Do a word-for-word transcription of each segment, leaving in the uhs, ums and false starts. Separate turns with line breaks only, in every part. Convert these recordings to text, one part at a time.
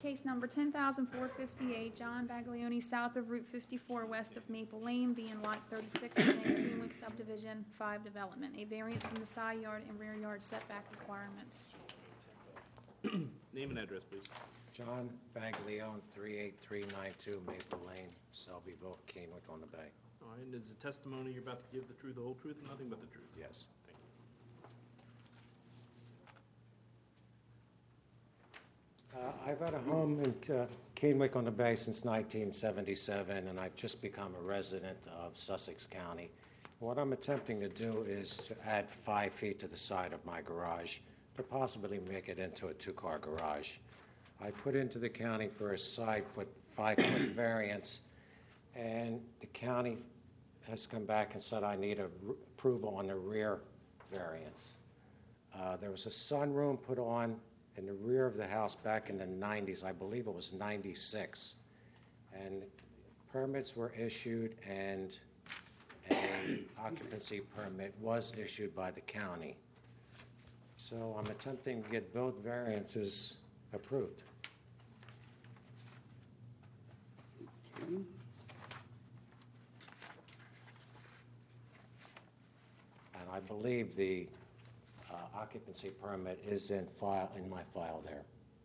Case number ten thousand four hundred fifty-eight, John Baglioni, south of Route fifty-four, west of Maple Lane, being Lot thirty-six in the Greenwick Subdivision five Development. A variance from the side yard and rear yard setback requirements.
Name and address, please.
John Baglione, three eight three nine two Maple Lane, Selbyville, Kennewick on the Bay.
All right, and is the testimony you're about to give the truth, the whole truth, and nothing but the truth?
Yes.
Thank you.
Uh, I've had a home in uh, Kennewick on the Bay since nineteen seventy-seven, and I've just become a resident of Sussex County. What I'm attempting to do is to add five feet to the side of my garage to possibly make it into a two-car garage. I put into the county for a side foot, five-foot variance, and the county has come back and said I need a r- approval on the rear variance. Uh, there was a sunroom put on in the rear of the house back in the nineties. I believe it was ninety-six. And permits were issued and an occupancy permit was issued by the county. So I'm attempting to get both variances approved.
Okay.
And I believe the uh, occupancy permit is in file, in my file there.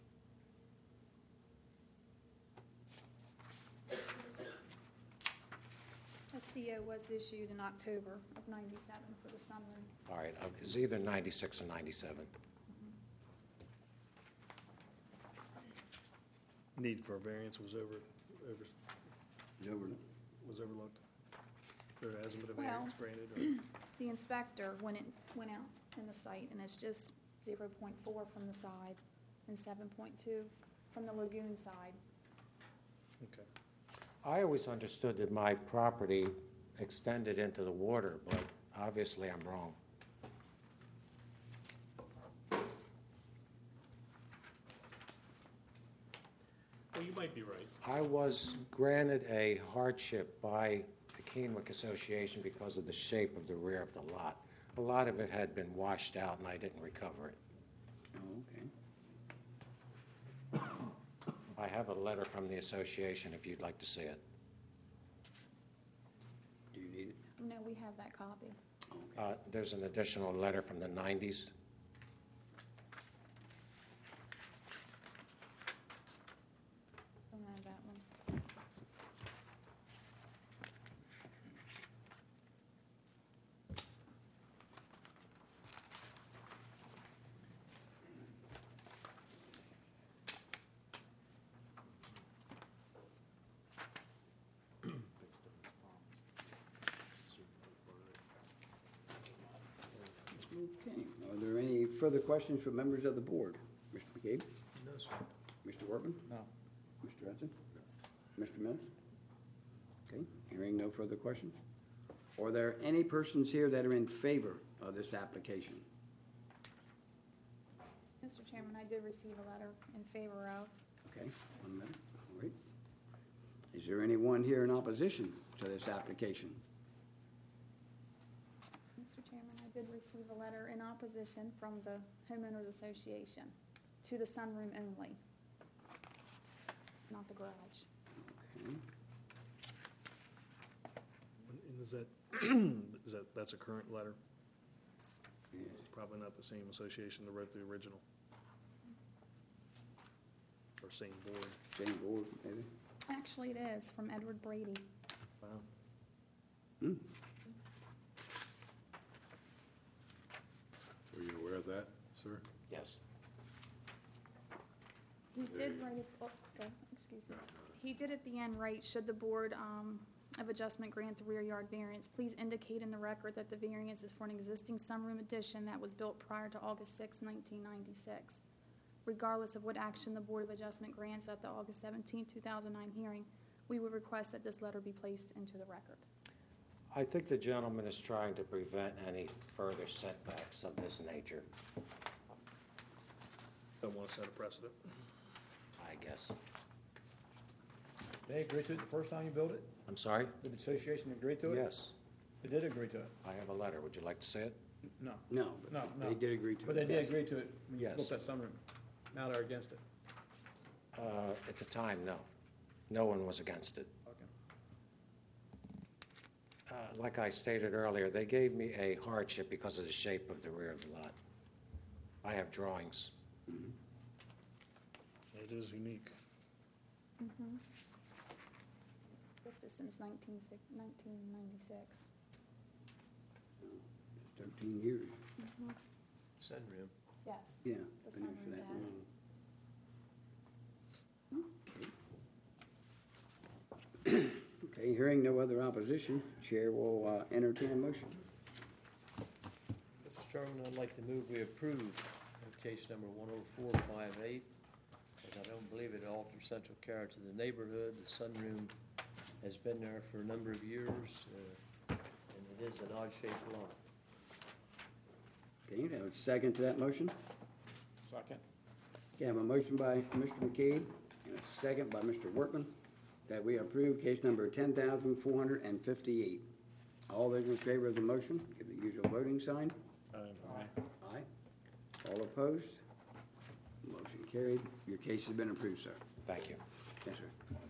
A C O was issued in October of ninety-seven for the sunroom.
All right, uh, it's either ninety-six or ninety-seven.
Need for a variance was over, over,
Over.
was overlooked? There hasn't been a
Well-
variance granted, or,
The inspector, when it went out in the site, and it's just zero point four from the side and seven point two from the lagoon side.
okay.
I always understood that my property extended into the water, but obviously I'm wrong.
Well, you might be right.
I was granted a hardship by the Kennewick Association because of the shape of the rear of the lot. A lot of it had been washed out and I didn't recover it.
Oh, okay.
I have a letter from the association if you'd like to see it.
Do you need it?
No, we have that copy.
Okay.
Uh, There's an additional letter from the nineties.
Don't have that one.
Okay. Are there any further questions from members of the board? Mister McCabe?
No, sir.
Mister Workman?
No.
Mister Hudson? Mister Mills? Okay, hearing no further questions. Are there any persons here that are in favor of this application?
Mister Chairman, I did receive a letter in favor of.
Okay, one minute, all right. Is there anyone here in opposition to this application?
Mister Chairman, I did receive a letter in opposition from the homeowners association to the sunroom only, not the garage.
Okay.
And is that, is that, that's a current letter?
Yes.
Probably not the same association that wrote the original. Or same board.
Same board, maybe?
Actually, it is from Edward Brady.
Wow.
Hmm.
Were you aware of that, sir?
Yes.
He did write it, oops, go, excuse me. He did at the end write, should the Board um, of Adjustment grant the rear yard variance, please indicate in the record that the variance is for an existing sunroom addition that was built prior to August sixth, nineteen ninety-six. Regardless of what action the Board of Adjustment grants at the August seventeenth, two thousand nine hearing, we would request that this letter be placed into the record.
I think the gentleman is trying to prevent any further setbacks of this nature,
Don't want to set a precedent.
I guess.
They agreed to it the first time you built it?
I'm sorry?
Did the association agree to it?
Yes.
They did agree to it?
I have a letter. Would you like to see it?
No.
No,
No,
but
no.
they did agree to
But they
it.
did
Yes.
agree to it when you
Yes.
built that sunroom. Now they're against it.
Uh, At the time, no. No one was against it.
Okay.
Uh, Like I stated earlier, they gave me a hardship because of the shape of the rear of the lot. I have drawings.
It is unique.
This is since nineteen ninety-six.
Thirteen years.
Sunroom.
Yes.
Yeah.
The
been there for
sunroom
that
has.
long. Okay, hearing no other opposition, Chair will uh, entertain a motion.
Mister Chairman, I'd like to move we approve case number one oh four five eight, as I don't believe it alters central character of the neighborhood. The sunroom has been there for a number of years, uh, and it is an odd-shaped lot.
Okay, do I have a second to that motion?
Second.
Okay, I have a motion by Mister McKee and a second by Mister Workman that we approve case number ten thousand four hundred fifty-eight. All those in favor of the motion, give the usual voting sign.
Aye.
Aye. All opposed? Motion carried. Your case has been approved, sir.
Thank you.
Yes, sir.